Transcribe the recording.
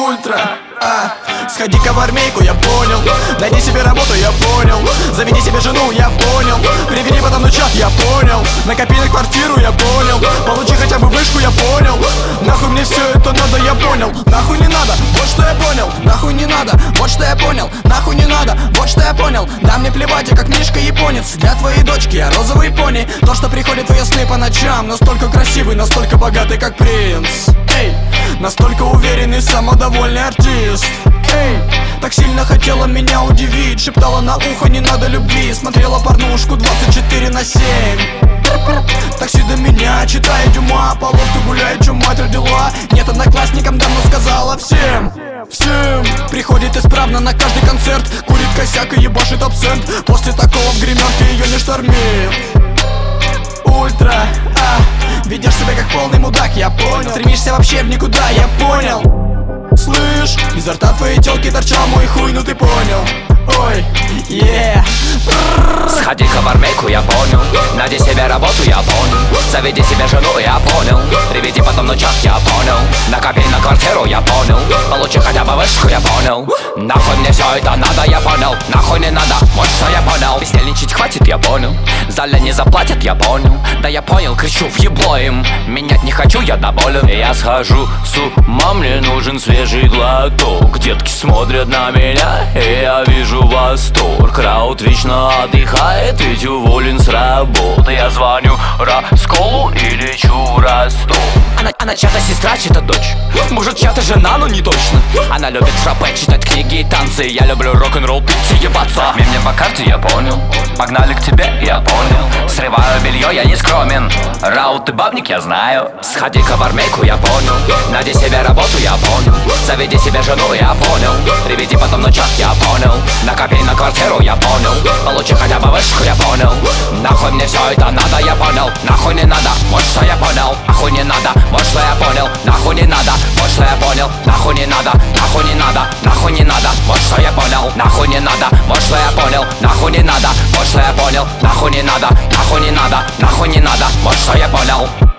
ультра. Сходи-ка в армейку, я понял. Найди себе работу, я понял. Заведи себе жену, я понял. Приведи потом на чат, я понял. Накопи на квартиру, я понял. Получи хотя бы вышку, я понял. Нахуй мне все это надо, я понял. Нахуй не надо, вот что я понял. Нахуй не надо, вот что я понял. Нахуй не надо, вот что я понял. Да мне плевать, я как Мишка японец. Для твоей дочки я розовый пони. То, что приходит в твои сны по ночам. Настолько красивый, настолько богатый, как принц. Эй, настолько уверенный, самодовольный артист. Эй, так сильно хотела меня удивить. Шептала на ухо, не надо любви. Смотрела порнушку 24/7. Такси до меня, читая Дюма. По лофту гуляет, чё мать родила. Нет, одноклассникам давно сказала всем. Приходит исправно на каждый концерт. Курит косяк и ебашит абсент. После такого в гримерке ее не штормит. Ультра, ведешь себя как полный мудак, я понял. Стремишься вообще в никуда, я понял. Слышь, изо рта твоей тёлки торчал мой хуй, ну ты понял. Ой, Сходи-ка в армейку, я понял. Найди себе работу, я понял. Заведи себе жену, я понял. Приведи потом на чат, я понял. Накопи на квартиру, я понял. Получи хотя бы вышку, я понял. Нахуй мне все это надо, я понял. Нахуй не надо, вот что я понял. Бездельничать хватит, я понял. Заля не заплатят, я понял. Да я понял, кричу в ебло им. Менять не хочу, я доволен. Я схожу с ума, мне нужен свежий глоток. Детки смотрят на меня, и я вижу восторг. Крауд вечно отдыхает, ведь уволен с работы. Я звоню Расколу и лечу в Ростов. Она чья-то сестра, чья-то дочь. Может, чья-то жена, но не точно. Она любит фраппе, читать книги и танцы. Я люблю рок-н-ролл, пить и ебаться. Мне по карте, я понял. Погнали к тебе, я понял. Срываю белье, я не скромен. Раут и бабник, я знаю. Сходи-ка в армейку, я понял. Найди себе работу, я понял. Заведи себе жену, я понял. Приведи потом на чат, я понял. Накопи на квартиру, я понял. Получи хотя бы вышку, я понял. Нахуй мне все это надо, я понял. Нахуй не надо, вот что я понял. Нахуй не надо, вот что я понял. Нахуй не надо, вот что я понял. Нахуй не надо, нахуй не надо, нахуй не надо, вот что я понял. Нахуй не надо, вот что я понял. Нахуй не надо, вот что я понял. Нахуй не надо, нахуй не надо, нахуй не надо, вот что я понял.